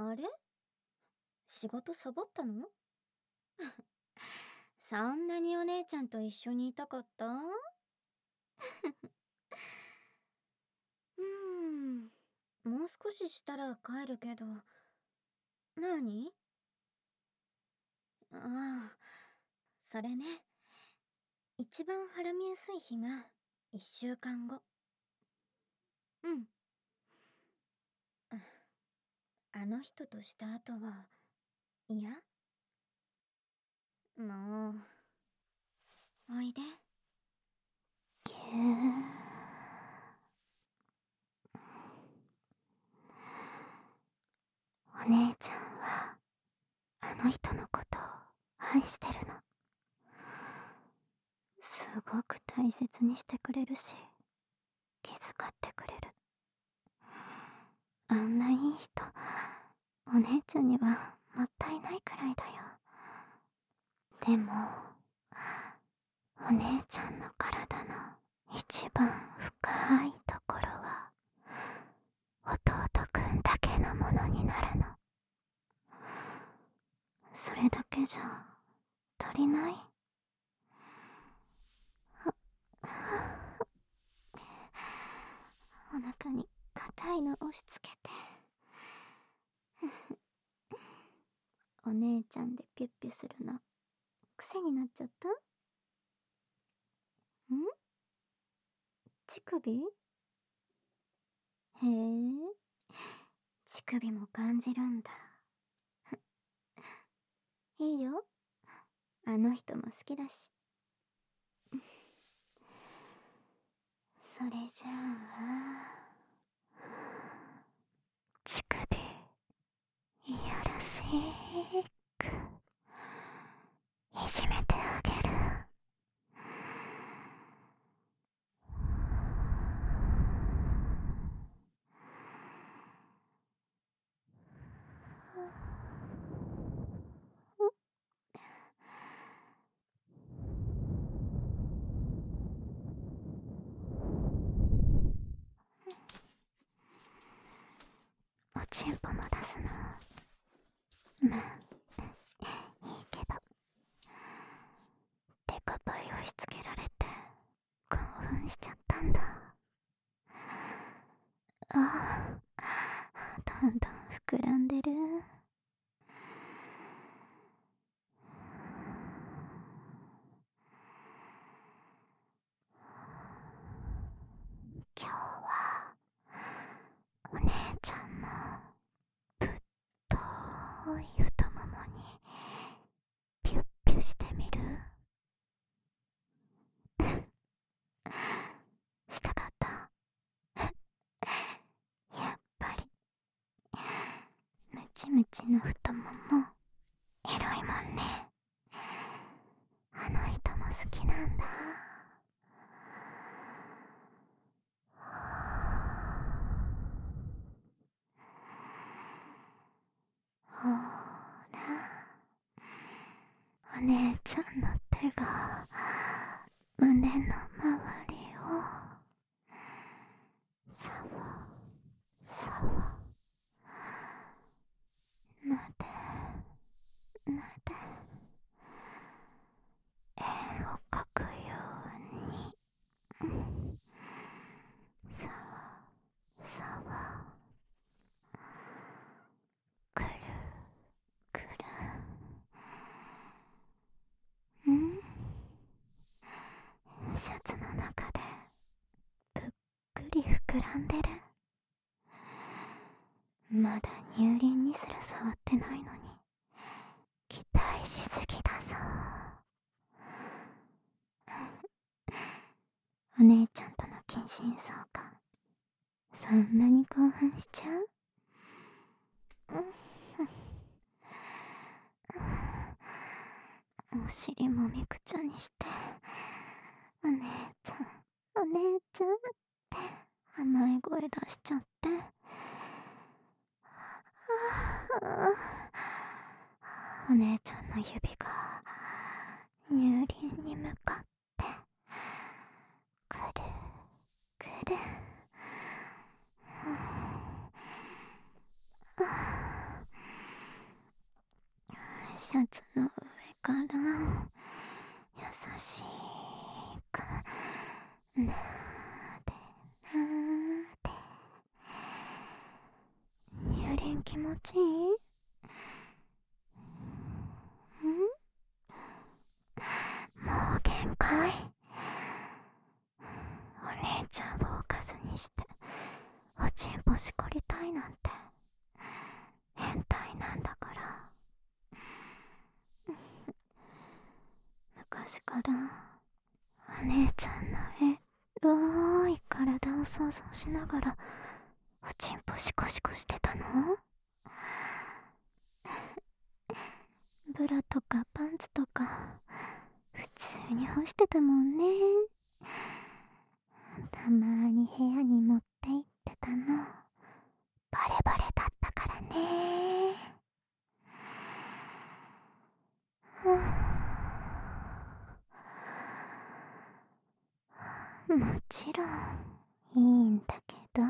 あれ、仕事サボったの？そんなにお姉ちゃんと一緒にいたかった？うーん、もう少ししたら帰るけど。なに？ああ、それね。一番絡みやすい日が1週間後。うん。あの人とした後は嫌？もう、おいで。ぎゅー。お姉ちゃんはあの人のことを愛してるの。すごく大切にしてくれるし、気遣ってくれる。あんないい人、お姉ちゃんにはもったいないくらいだよ。でも、お姉ちゃんの体の一番深いところは、弟くんだけのものになるの。それだけじゃ足りない？お腹に硬いの押し付けて。お姉ちゃんでピュッピュするの癖になっちゃった？乳首？へえ、乳首も感じるんだ。いいよ、あの人も好きだし。それじゃあ、乳首よろしくいじめてあげる。おちんぽも出すのまあいいけど、デカパイ押し付けられて興奮しちゃったんだ。ああ、どんどん膨らんでる。今日はお姉ちゃんのぶっとい太ももにピュッピュしてみる？したかった？やっぱりムチムチの太ももエロいもんね。あの人も好きなんだ。ほら、お姉ちゃんの手が胸の周りをさわさわなでなで、円を描くようにさわさわ、くるくる。シャツの中でぷっくり膨らんでる。まだ乳輪にすら触ってないのに期待しすぎだぞ。お姉ちゃんとの近親相関、そんなに興奮しちゃう？お尻もみくちゃにして、お姉ちゃんお姉ちゃんって甘い声出しちゃって、お姉ちゃんの指が乳輪に向かってくるくる。 シャツの上から優しくなでなで。ゆりん気持ちいい？もう限界。お姉ちゃんをおかずにしておちんぽしこりたいなんて変態なんだから。昔からお姉ちゃんのい体を想像しながらおちんぽシコシコしてたの？ブラとかパンツとか普通に干してたもんね。たまに部屋に持って行ってたのバレバレだったからね。もちろんいいんだけど、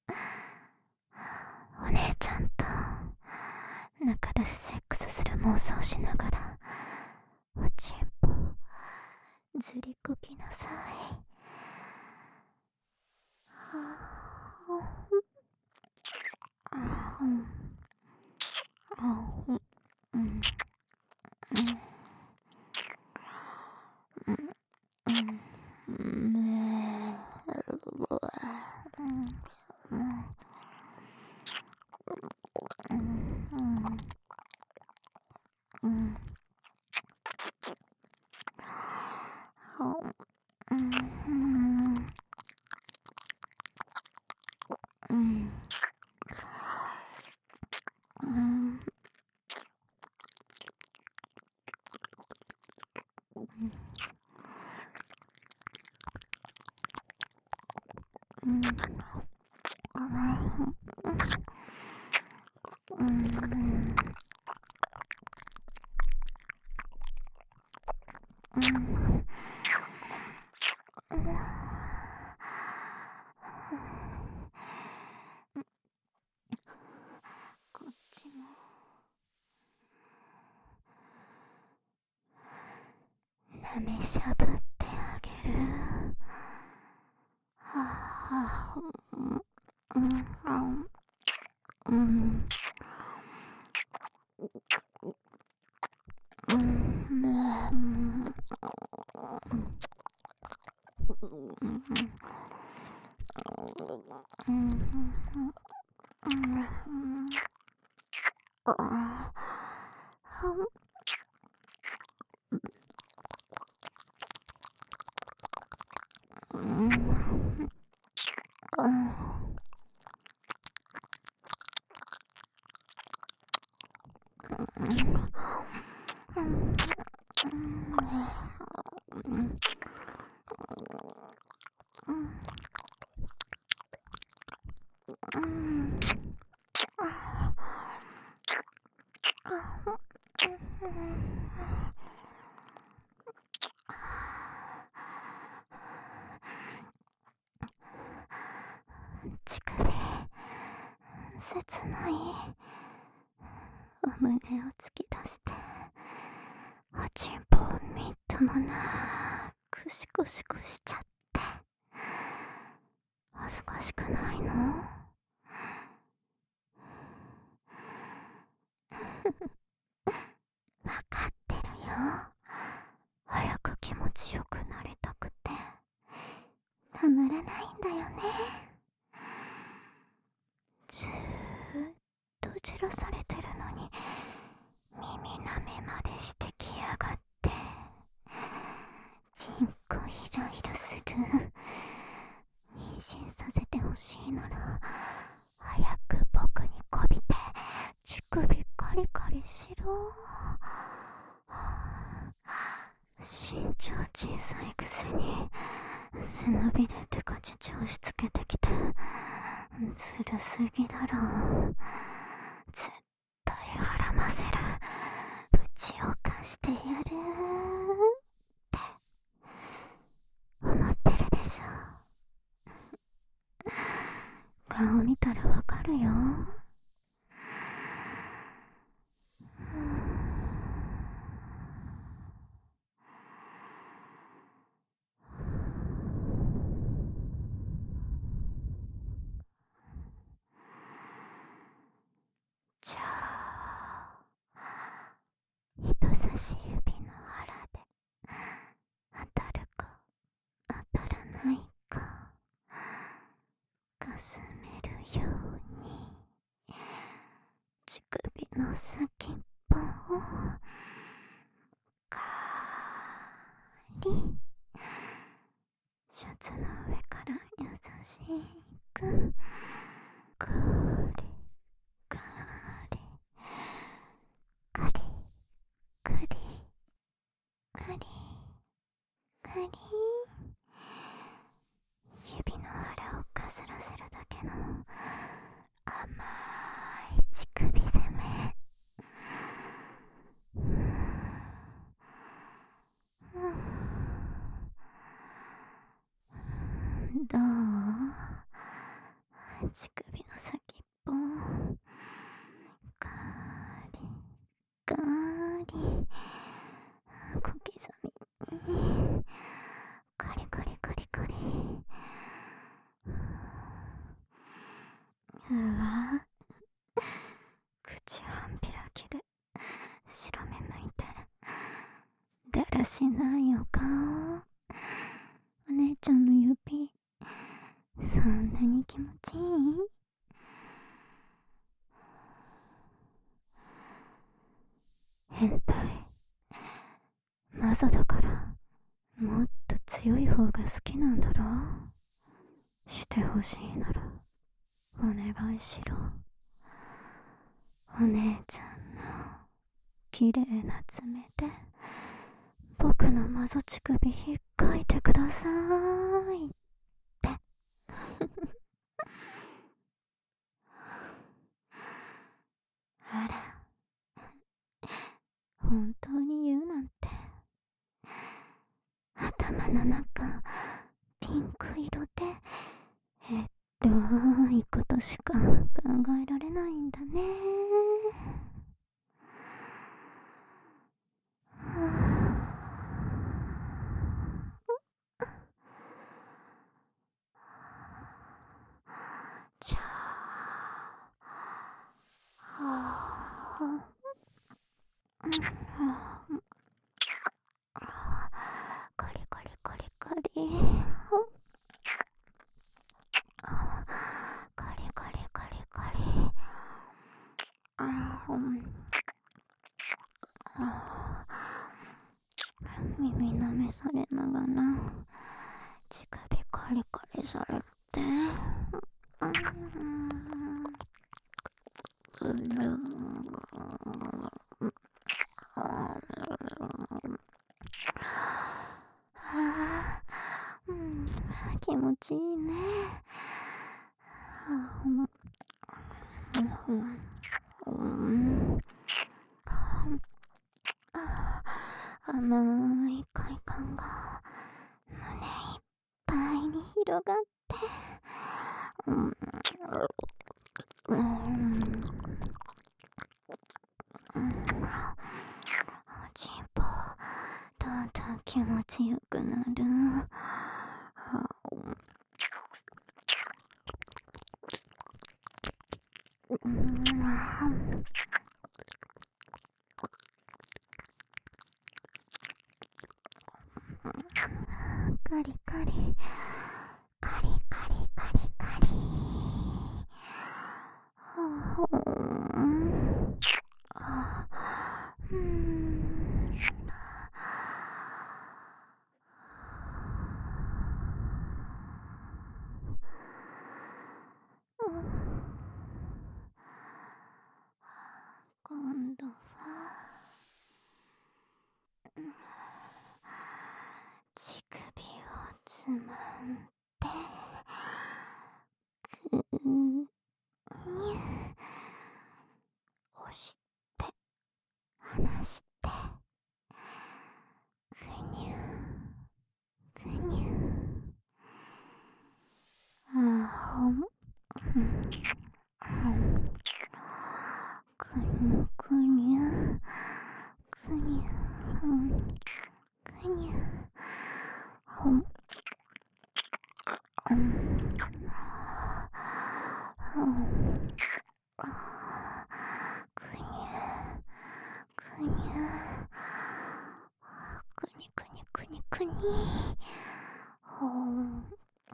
お姉ちゃんと中出しセックスする妄想しながらおちんぽずりこきなさい。こっちもなめしゃぶってあげる。乳首切ない。お胸を突き出しておちんぽをみっともなくシコシコしちゃって恥ずかしくないの？わかってるよ。早く気持ちよくなりたくてたまらないんだよね。ずーっとじらされてるのに耳なめまでしてきやがって。ちんこイライラする。妊娠させてほしいなら早く僕にこびて乳首カリカリしろ。身長小さいくせに背伸びでデカ乳押し付けてきてずるすぎだろ。絶対孕ませる。ぶちを貸してやるって思ってるでしょ。顔見たらわかるよ。 し指の腹で当たるか当たらないかかすめるように乳首の先っぽをガーリシャツの上から優しくグリガリガリガリガリガリ指の腹をかすらせるだけの甘い乳首攻め。どう？乳首の先っぽガリガリ小刻みにカリカリカリカリ。うわ、口半開きで白目向いてだらしないお顔。お姉ちゃんの指そんなに気持ちいい？変態マゾだからもっと強い方が好きなんだろう。してほしいならお願いしろ。お姉ちゃんの綺麗な爪で僕のマゾ乳首引っかいてくださいってあら、本当に言うなんて。頭の中ピンク色でエロいことしか考えられないんだね。じゃあカリカリカリカリカリカリカリカリ耳舐めされながら乳首カリカリされて気持ちいいね。甘い快感が胸いっぱいに広がってチンポどんどん気持ちよくなる。カリカリカリカリカリカリ今度は乳首をつまんでぐにゅ押して離してぐにゅぐにゅぐにゅぐにゅぐにゅぐにゅぐにゅほん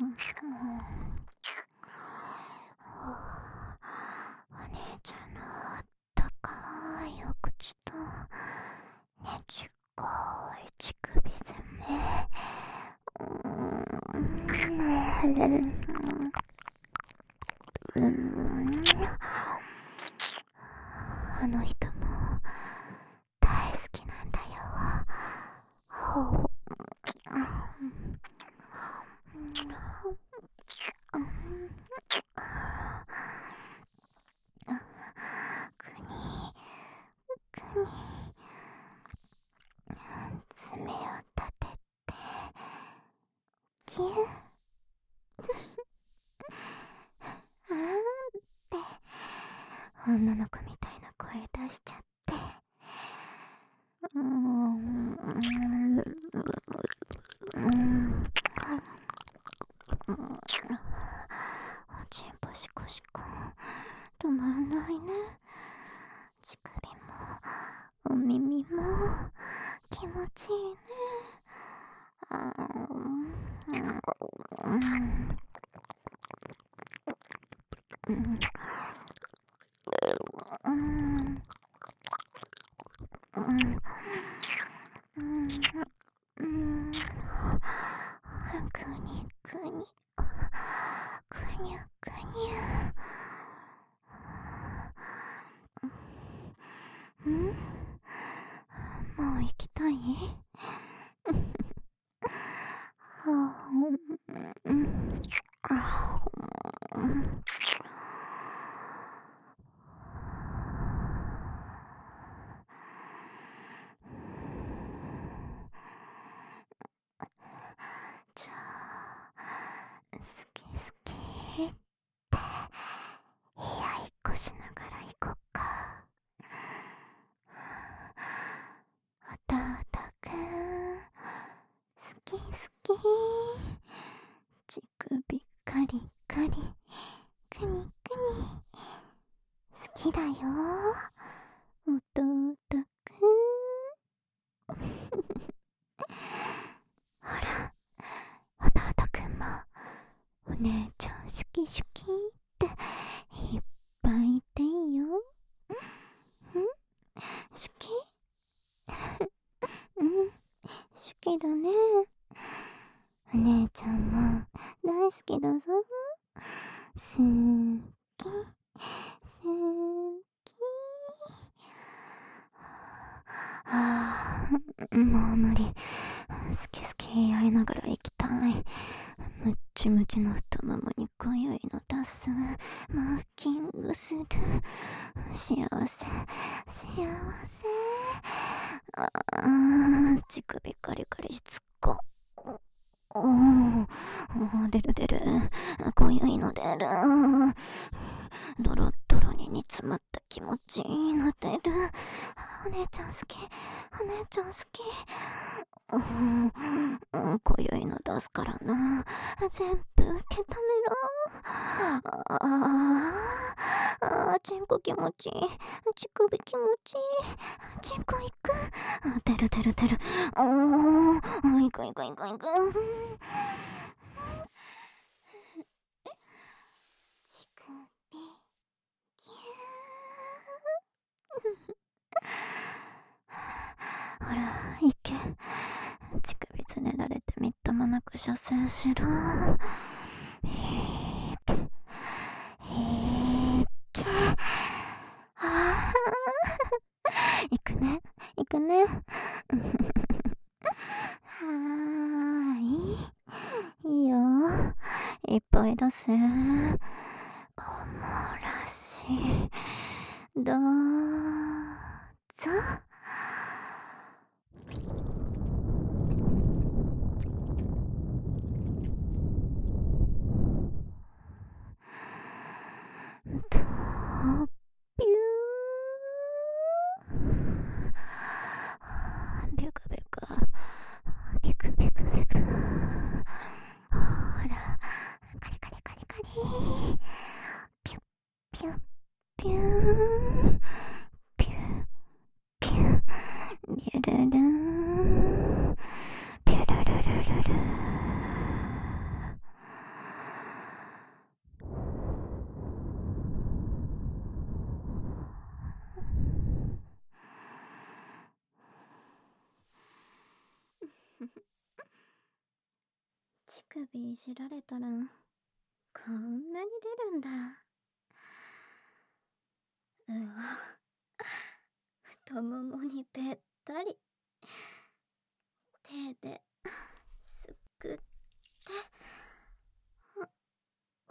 お姉ちゃんのあったかいお口とねちっこい乳首攻め、あの人も大好きなんだよ。くにくに爪を立ててキュンあーって女の子みたいな声出しちゃっておちんぽしこしこ止まんないね。乳首もお耳も気持ちいいね。くにくにくにゅくにゅもう行きたいじゃあ好き好きって部屋一個しながら行こっか。おとうとくん好き好き乳首カリカリくにくに好きだよおとうとくんほら弟くんもお姉ちゃんシュキシュキっていっぱい言っていいよ。シュキシュキだね。お姉ちゃんも大好きだぞ。すーきすーきもう無理。好き好き言いながら行きたい。ムッチムチの太ももに濃ゆいの出すマーキングする幸せ乳首カリカリしつこ出る濃ゆいの出るドロッドロに煮詰まった気持ちいいの出る。お姉ちゃん好き濃ゆいの出すからな。全部受け止めろ。チンコ気持ちいい乳首気持ちいいチンコいく出るいく乳首キューほらいけ乳首つねられてみっともなく射精しろ。いくねはーいいよいっぱい出せ。おもらしどうぞ。とビュービュカビュカビュクビュクビュクほらカリカリカリカリピュッピュッピューピュッピュッビュルルンビュルルルル首いじられたらこんなに出るんだ。うわ、太ももにぺったり。手ですくって、うん、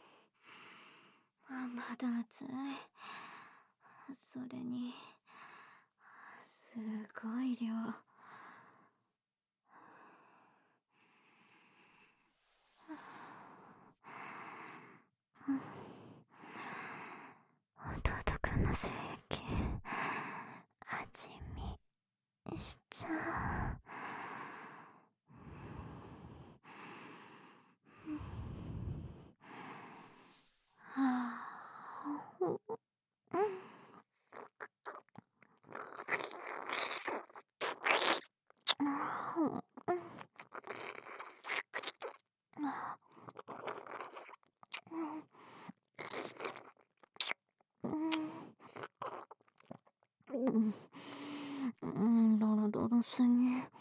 まだ熱い。それにすごい量。弟くんの精液味見しちゃう。はあ、ドロドロすぎ。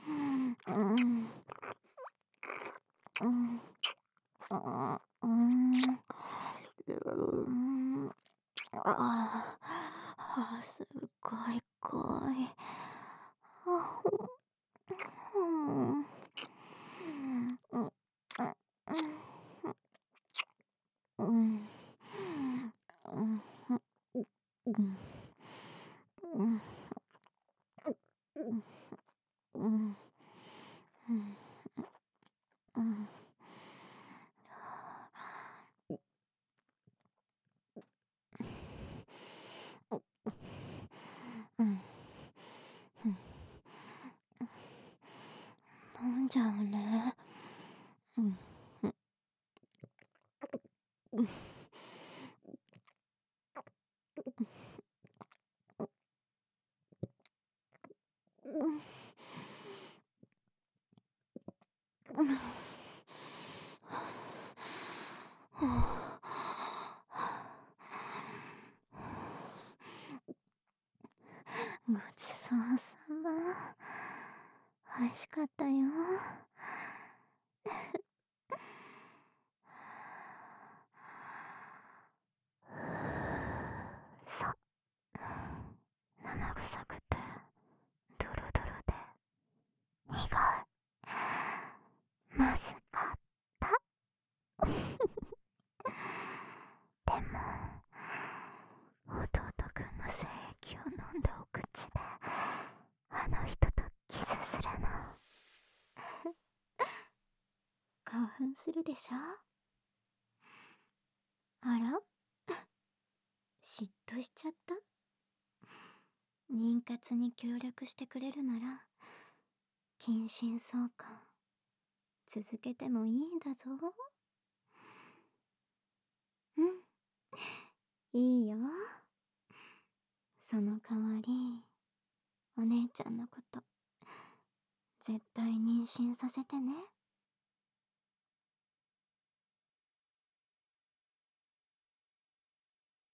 すっごい濃い。飲んじゃうね。ごちそうさま。美味しかったよ。そう。生臭くて、ドロドロで、苦い。まずかった。でも、弟くんの精液を飲んだお口で、あの人とキスするの。興奮するでしょ？あら？嫉妬しちゃった？妊活に協力してくれるなら、近親相関、続けてもいいんだぞ。うん、いいよ。その代わり、お姉ちゃんのこと、絶対妊娠させてね。